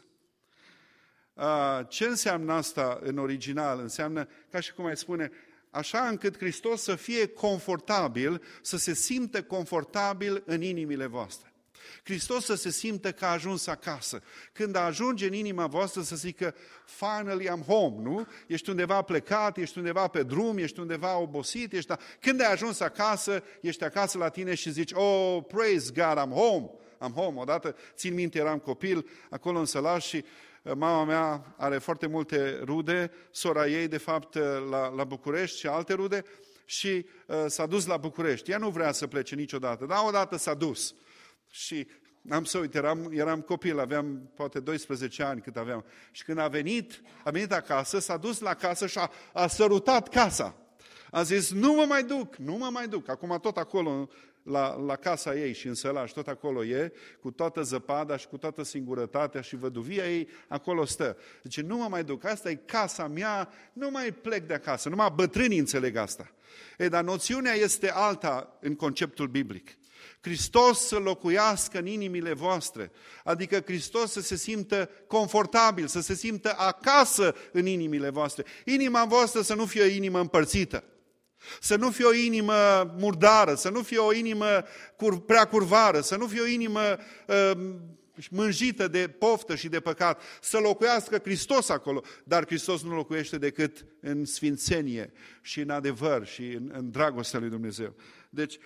Ce înseamnă asta în original? Înseamnă, ca și cum mai spune, așa încât Hristos să fie confortabil, să se simtă confortabil în inimile voastre. Hristos să se simtă că a ajuns acasă. Când ajunge în inima voastră să zică, finally I'm home, nu? Ești undeva plecat, ești undeva pe drum, ești undeva obosit, când ai ajuns acasă, ești acasă la tine și zici, oh, praise God, I'm home. I'm home. Odată, țin minte, eram copil, acolo în Sălaș și mama mea are foarte multe rude, sora ei, de fapt, la București și alte rude, și s-a dus la București. Ea nu vrea să plece niciodată, dar odată s-a dus. Și am să uit, eram copil, aveam poate 12 ani cât aveam. Și când a venit acasă, s-a dus la casă și a sărutat casa. A zis, nu mă mai duc. Acum tot acolo, la casa ei și în Sălaș, tot acolo e, cu toată zăpada și cu toată singurătatea și văduvia ei, acolo stă. Zice, nu mă mai duc, asta e casa mea, nu mai plec de acasă. Numai bătrânii înțeleg asta. Dar noțiunea este alta în conceptul biblic. Hristos să locuiască în inimile voastre, adică Hristos să se simtă confortabil, să se simtă acasă în inimile voastre. Inima voastră să nu fie o inimă împărțită, să nu fie o inimă murdară, să nu fie o inimă prea curvară, să nu fie o inimă mânjită de poftă și de păcat, să locuiască Hristos acolo, dar Hristos nu locuiește decât în sfințenie și în adevăr și în dragostea lui Dumnezeu. Deci,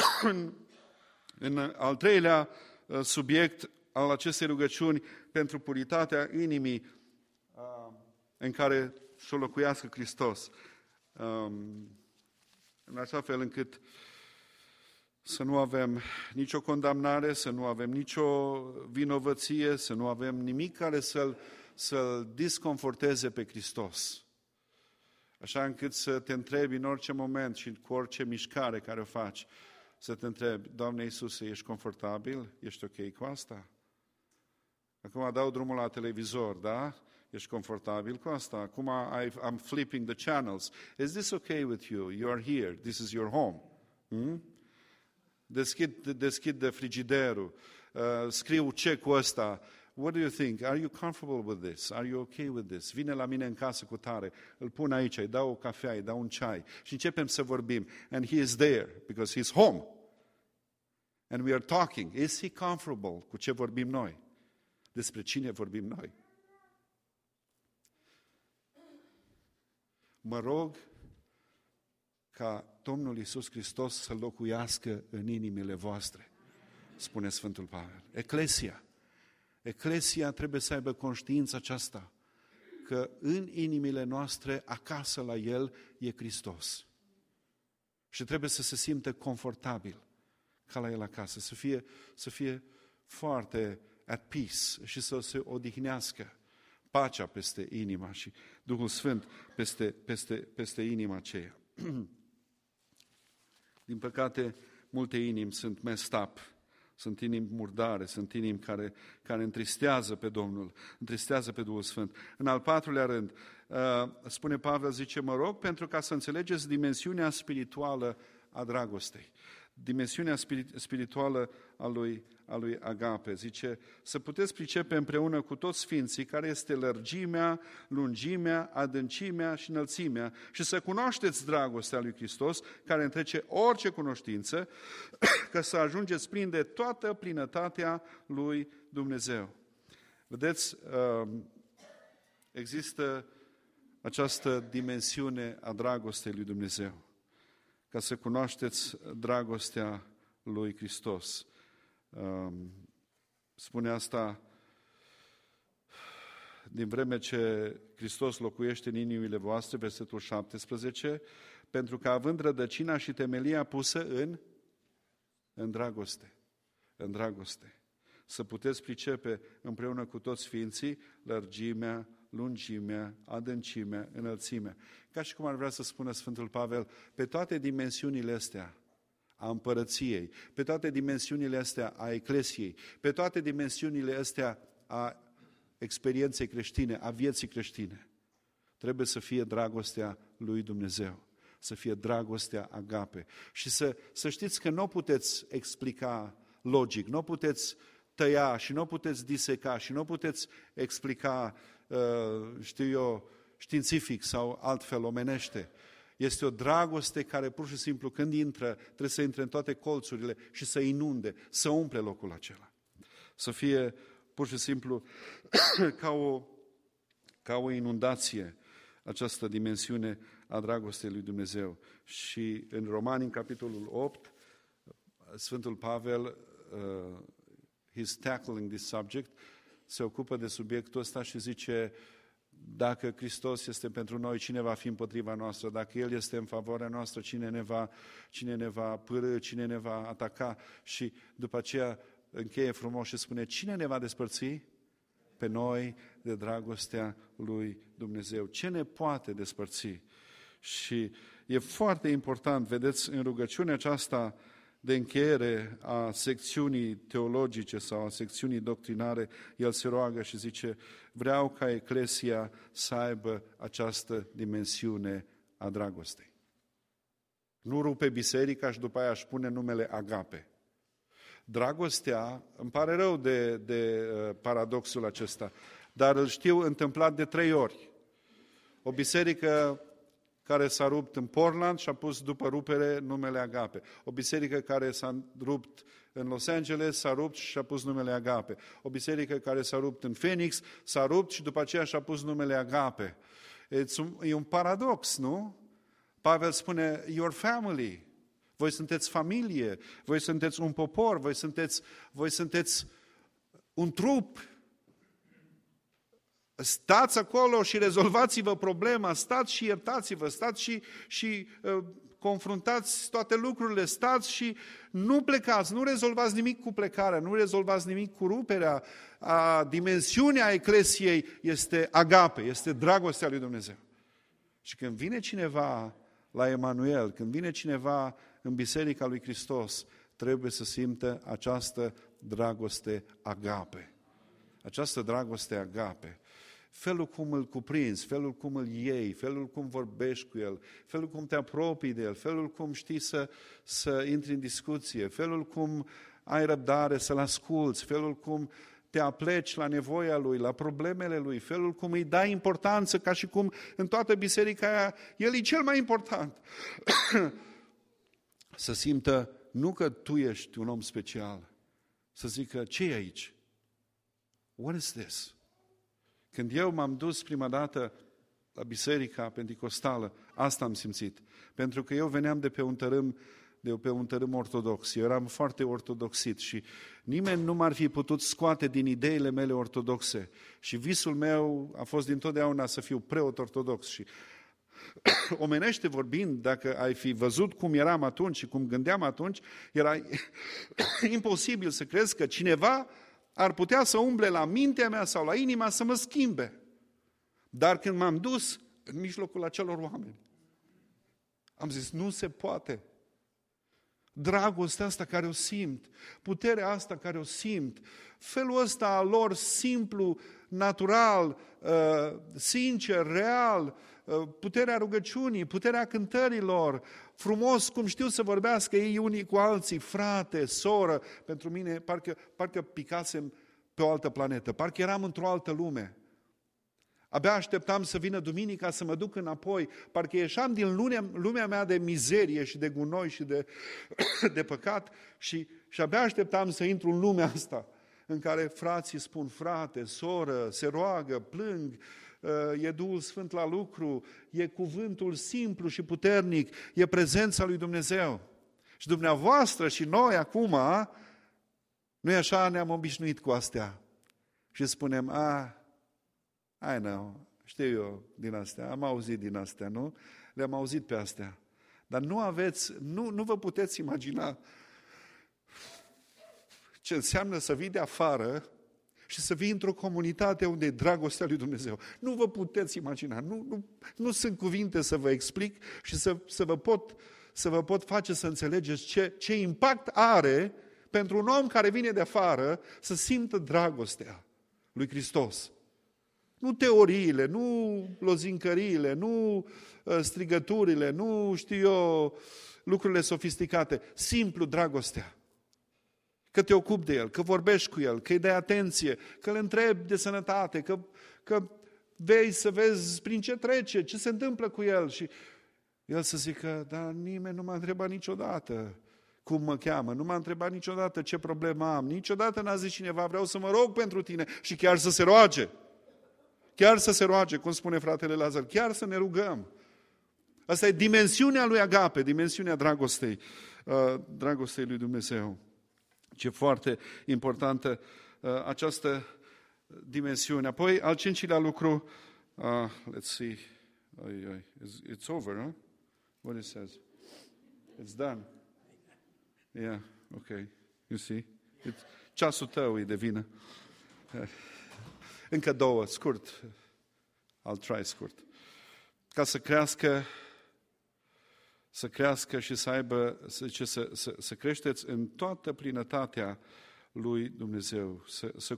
în al treilea subiect al acestei rugăciuni pentru puritatea inimii în care să locuiască Hristos, în așa fel încât să nu avem nicio condamnare, să nu avem nicio vinovăție, să nu avem nimic care să-L disconforteze pe Hristos. Așa încât să te întrebi în orice moment și cu orice mișcare care o faci, să te întrebi, Doamne Iisuse, ești confortabil? Ești ok cu asta? Acum dau drumul la televizor, da? Ești confortabil cu asta? Acum I'm flipping the channels. Is this okay with you? You are here. This is your home. Deschid frigiderul. Scriu check-ul ăsta. What do you think? Are you comfortable with this? Are you okay with this? Vine la mine în casă cu tare, îl pun aici, îi dau o cafea, îi dau un ceai și începem să vorbim. And he is there because he's home. And we are talking. Is he comfortable cu ce vorbim noi? Despre cine vorbim noi? Mă rog ca Domnul Iisus Hristos să locuiască în inimile voastre, spune Sfântul Pavel. Eclesia trebuie să aibă conștiința aceasta, că în inimile noastre, acasă la El, e Hristos. Și trebuie să se simtă confortabil ca la El acasă, să fie foarte at peace și să se odihnească pacea peste inima și Duhul Sfânt peste inima aceea. Din păcate, multe inimi sunt messed up, sunt inimi murdare, sunt inimi care întristează pe Domnul, întristează pe Duhul Sfânt. În al patrulea rând, spune Pavel, zice, mă rog pentru ca să înțelegeți dimensiunea spirituală a dragostei. Dimensiunea spirituală a lui Agape. Zice, să puteți pricepe împreună cu toți sfinții care este lărgimea, lungimea, adâncimea și înălțimea și să cunoașteți dragostea lui Hristos care întrece orice cunoștință, ca să ajungeți plini de toată plinătatea lui Dumnezeu. Vedeți, există această dimensiune a dragostei lui Dumnezeu, ca să cunoașteți dragostea lui Hristos. Spune asta din vreme ce Hristos locuiește în inimile voastre, versetul 17, pentru că având rădăcina și temelia pusă în dragoste. În dragoste. Să puteți pricepe împreună cu toți sfinții lărgimea, lungimea, adâncimea, înălțimea. Ca și cum ar vrea să spună Sfântul Pavel, pe toate dimensiunile astea a împărăției, pe toate dimensiunile astea a eclesiei, pe toate dimensiunile astea a experienței creștine, a vieții creștine, trebuie să fie dragostea lui Dumnezeu, să fie dragostea agape. Și să știți că nu o puteți explica logic, nu o puteți tăia și nu o puteți diseca și nu o puteți explica, științific sau altfel omenește. Este o dragoste care pur și simplu când intră, trebuie să intre în toate colțurile și să inunde, să umple locul acela. Să fie pur și simplu ca o inundație această dimensiune a dragostei lui Dumnezeu. Și în Romani, în capitolul 8, Sfântul Pavel, he's tackling this subject, se ocupă de subiectul ăsta și zice, dacă Hristos este pentru noi, cine va fi împotriva noastră? Dacă El este în favoarea noastră, cine ne va pârî, cine ne va ataca? Și după aceea încheie frumos și spune, cine ne va despărți pe noi de dragostea lui Dumnezeu? Ce ne poate despărți? Și e foarte important, vedeți, în rugăciunea aceasta de încheiere a secțiunii teologice sau a secțiunii doctrinare, el se roagă și zice, vreau ca Eclesia să aibă această dimensiune a dragostei. Nu rupe biserica și după aia își pune numele Agape. Dragostea, îmi pare rău de paradoxul acesta, dar îl știu întâmplat de 3 ori. O biserică care s-a rupt în Portland și a pus după rupere numele Agape. O biserică care s-a rupt în Los Angeles s-a rupt și a pus numele Agape. O biserică care s-a rupt în Phoenix s-a rupt și după aceea și-a pus numele Agape. E un paradox, nu? Pavel spune, your family. Voi sunteți familie, voi sunteți un popor, voi sunteți un trup. Stați acolo și rezolvați-vă problema, stați și iertați-vă, stați și confruntați toate lucrurile, stați și nu plecați, nu rezolvați nimic cu plecarea, nu rezolvați nimic cu ruperea. Dimensiunea Eclesiei este Agape, este dragostea lui Dumnezeu. Și când vine cineva la Emanuel, când vine cineva în Biserica lui Hristos, trebuie să simtă această dragoste Agape. Această dragoste Agape. Felul cum îl cuprinzi, felul cum îl iei, felul cum vorbești cu el, felul cum te apropii de el, felul cum știi să intri în discuție, felul cum ai răbdare să-l asculți, felul cum te apleci la nevoia lui, la problemele lui, felul cum îi dai importanță, ca și cum în toată biserica aia, el e cel mai important. Să simtă, nu că tu ești un om special, să zică, ce e aici? What is this? Când eu m-am dus prima dată la biserica penticostală, asta am simțit. Pentru că eu veneam de pe un tărâm ortodox. Eu eram foarte ortodoxit și nimeni nu m-ar fi putut scoate din ideile mele ortodoxe. Și visul meu a fost dintotdeauna să fiu preot ortodox. Și omenește vorbind, dacă ai fi văzut cum eram atunci și cum gândeam atunci, era imposibil să crezi că cineva ar putea să umble la mintea mea sau la inima să mă schimbe. Dar când m-am dus în mijlocul acelor oameni, am zis, nu se poate. Dragostea asta care o simt, puterea asta care o simt, felul ăsta al lor simplu, natural, sincer, real, puterea rugăciunii, puterea cântărilor, frumos cum știu să vorbească ei unii cu alții, frate, soră, pentru mine parcă picasem pe o altă planetă, parcă eram într-o altă lume. Abia așteptam să vină duminica să mă duc înapoi, parcă ieșeam din lumea mea de mizerie și de gunoi și de păcat și abia așteptam să intru în lumea asta în care frații spun frate, soră, se roagă, plâng, e Duhul Sfânt la lucru, e cuvântul simplu și puternic, e prezența lui Dumnezeu. Și dumneavoastră și noi acum, nu-i așa, ne-am obișnuit cu astea. Și spunem, I know, știu eu din astea, am auzit din astea, nu? Le-am auzit pe astea. Dar nu vă puteți imagina ce înseamnă să vii de afară și să vii într-o comunitate unde e dragostea lui Dumnezeu. Nu vă puteți imagina, nu sunt cuvinte să vă explic și să vă pot face să înțelegeți ce impact are pentru un om care vine de afară să simtă dragostea lui Hristos. Nu teoriile, nu lozincăriile, nu strigăturile, nu știu eu, lucrurile sofisticate. Simplu dragostea. Că te ocupi de el, că vorbești cu el, că îi dai atenție, că îl întrebi de sănătate, că vei să vezi prin ce trece, ce se întâmplă cu el. Și el să zică, dar nimeni nu m-a întrebat niciodată cum mă cheamă, nu m-a întrebat niciodată ce problemă am, niciodată n-a zis cineva, vreau să mă rog pentru tine și chiar să se roage. Chiar să se roage, cum spune fratele Lazar, chiar să ne rugăm. Asta e dimensiunea lui agape, dimensiunea dragostei lui Dumnezeu. Ce foarte importantă această dimensiune. Apoi, al cincilea lucru, let's see, it's over, huh? What it says? It's done. Yeah, okay, you see? Ceasul tău e de vină. Încă două, scurt. I'll try scurt. Ca să crească și să aibă, să creșteți în toată plinătatea lui Dumnezeu, să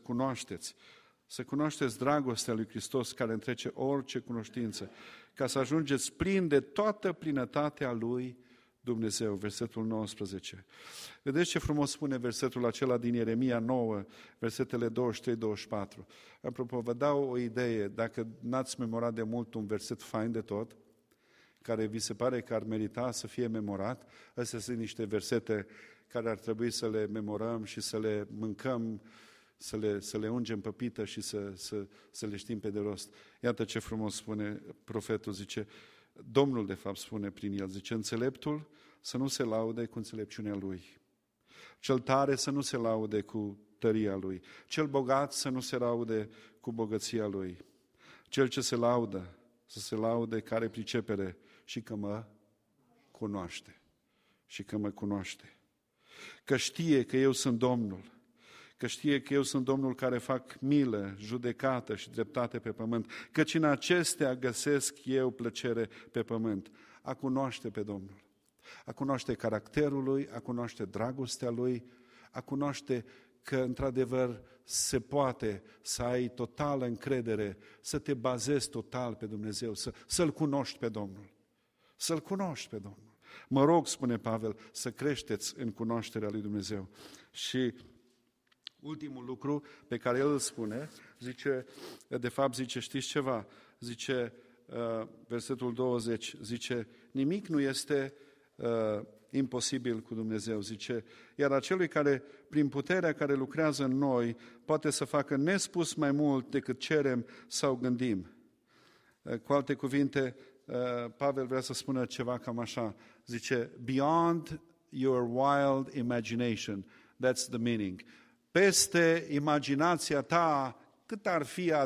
cunoașteți dragostea lui Hristos care întrece orice cunoștință, ca să ajungeți plini de toată plinătatea lui Dumnezeu. Versetul 19. Vedeți ce frumos spune versetul acela din Ieremia 9, versetele 23-24. Apropo, vă dau o idee, dacă n-ați memorat de mult un verset fain de tot, care vi se pare că ar merita să fie memorat, astea sunt niște versete care ar trebui să le memorăm și să le mâncăm, să le ungem pe pită și să le știm pe de rost. Iată ce frumos spune profetul, zice, Domnul de fapt spune prin el, zice, înțeleptul să nu se laude cu înțelepciunea lui, cel tare să nu se laude cu tăria lui, cel bogat să nu se laude cu bogăția lui, cel ce se laudă să se laude care pricepere și că mă cunoaște. Și că mă cunoaște. Că știe că eu sunt Domnul. Că știe că eu sunt Domnul care fac milă, judecată și dreptate pe pământ. Căci în acestea găsesc eu plăcere pe pământ. A cunoaște pe Domnul. A cunoaște caracterul Lui, a cunoaște dragostea Lui, a cunoaște că într-adevăr se poate să ai totală încredere, să te bazezi total pe Dumnezeu, să-L cunoști pe Domnul. Să-L cunoști pe Domnul. Mă rog, spune Pavel, să creșteți în cunoașterea lui Dumnezeu. Și ultimul lucru pe care el îl spune, zice, știți ceva? Zice, versetul 20, zice, nimic nu este imposibil cu Dumnezeu, zice, iar acelui care, prin puterea care lucrează în noi, poate să facă nespus mai mult decât cerem sau gândim. Cu alte cuvinte, Pavel vrea să spună ceva cam așa, zice, beyond your wild imagination, that's the meaning. Peste imaginația ta, cât ar fi ea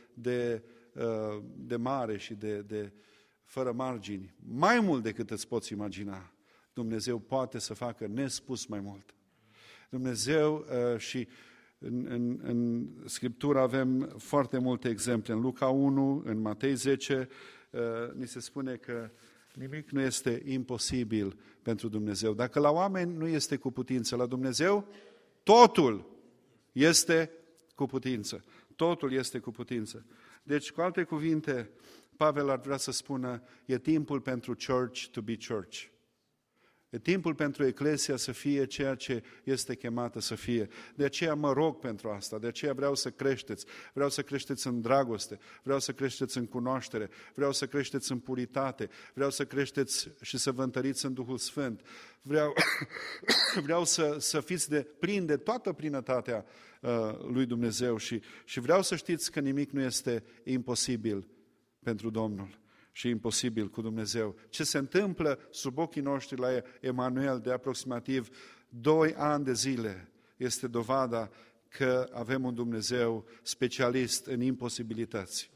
de mare și de fără margini, mai mult decât îți poți imagina, Dumnezeu poate să facă nespus mai mult. Dumnezeu și în Scriptură avem foarte multe exemple. În Luca 1, în Matei 10, ni se spune că nimic nu este imposibil pentru Dumnezeu. Dacă la oameni nu este cu putință, la Dumnezeu totul este cu putință. Totul este cu putință. Deci, cu alte cuvinte, Pavel ar vrea să spună, e timpul pentru church to be church. E timpul pentru Eclesia să fie ceea ce este chemată să fie. De aceea mă rog pentru asta, de aceea vreau să creșteți. Vreau să creșteți în dragoste, vreau să creșteți în cunoaștere, vreau să creșteți în puritate, vreau să creșteți și să vă întăriți în Duhul Sfânt. Vreau să fiți plini de toată plinătatea lui Dumnezeu și vreau să știți că nimic nu este imposibil pentru Domnul și imposibil cu Dumnezeu. Ce se întâmplă sub ochii noștri la Emanuel de aproximativ 2 ani de zile este dovada că avem un Dumnezeu specialist în imposibilități.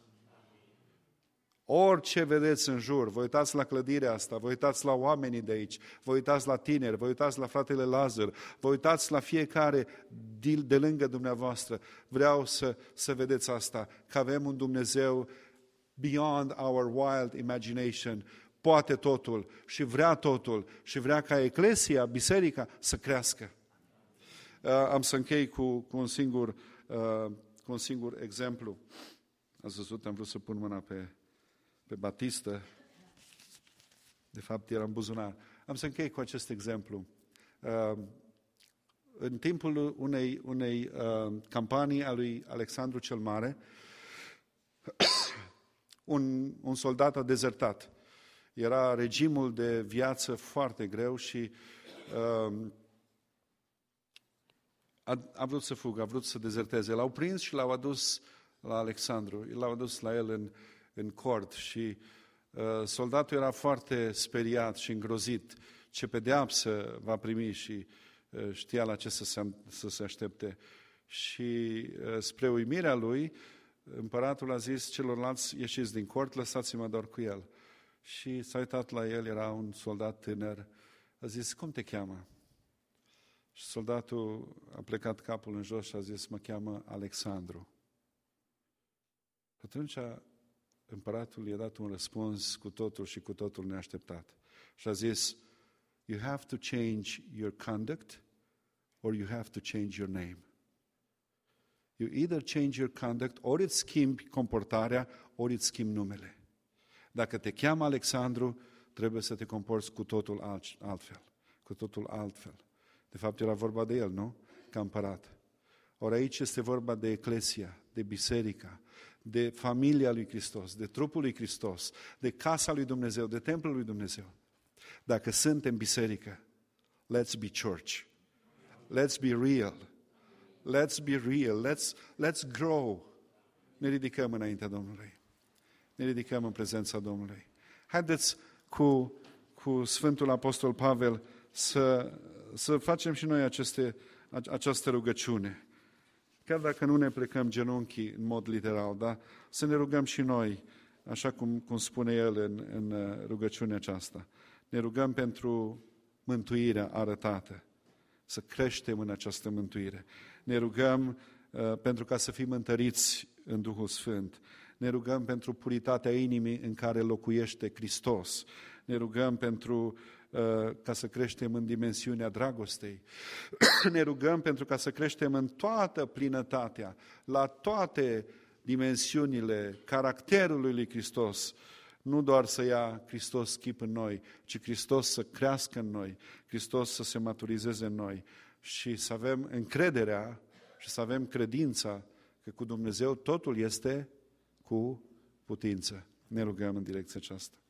Orice vedeți în jur, vă uitați la clădirea asta, vă uitați la oamenii de aici, vă uitați la tineri, vă uitați la fratele Lazar, vă uitați la fiecare de lângă dumneavoastră. Vreau să vedeți asta, că avem un Dumnezeu beyond our wild imagination, poate totul și vrea ca Eclesia, biserica, să crească. Am să închei cu un singur exemplu. Ați văzut, am vrut să pun mâna pe batistă, de fapt era în buzunar. Am să închei cu acest exemplu. În timpul unei campanii a lui Alexandru cel Mare, un soldat a dezertat. Era regimul de viață foarte greu și a vrut să fugă, a vrut să dezerteze. L-au prins și l-au adus la Alexandru, l-au adus la el în cort și soldatul era foarte speriat și îngrozit ce pedeapsă va primi și știa la ce să se aștepte. Și spre uimirea lui, împăratul a zis celorlalți: ieșiți din cort, lăsați-mă doar cu el. Și s-a uitat la el, era un soldat tânăr, a zis: cum te cheamă? Și soldatul a plecat capul în jos și a zis: mă cheamă Alexandru. Atunci împăratul i-a dat un răspuns cu totul și cu totul neașteptat. Și a zis: you have to change your conduct or you have to change your name. You either change your conduct, ori îți schimbi comportarea, ori îți schimbi numele. Dacă te cheamă Alexandru, trebuie să te comporți cu totul altfel. Cu totul altfel. De fapt, era vorba de el, nu? Ca împărat. Ori aici este vorba de eclesia, de biserica, de familia lui Hristos, de trupul lui Hristos, de casa lui Dumnezeu, de templul lui Dumnezeu. Dacă suntem biserică, let's be church. Let's be real. Let's be real. Let's grow. Ne ridicăm înaintea Domnului. Ne ridicăm în prezența Domnului. Haideți cu Sfântul Apostol Pavel să facem și noi această rugăciune. Chiar dacă nu ne plecăm genunchii în mod literal, dar să ne rugăm și noi, așa cum spune el în rugăciunea aceasta. Ne rugăm pentru mântuirea arătată, să creștem în această mântuire. Ne rugăm pentru ca să fim întăriți în Duhul Sfânt. Ne rugăm pentru puritatea inimii în care locuiește Hristos. Ne rugăm pentru ca să creștem în dimensiunea dragostei. Ne rugăm pentru ca să creștem în toată plinătatea, la toate dimensiunile caracterului lui Hristos. Nu doar să ia Hristos chip în noi, ci Hristos să crească în noi, Hristos să se maturizeze în noi și să avem încrederea și să avem credința că cu Dumnezeu totul este cu putință. Ne rugăm în direcția aceasta.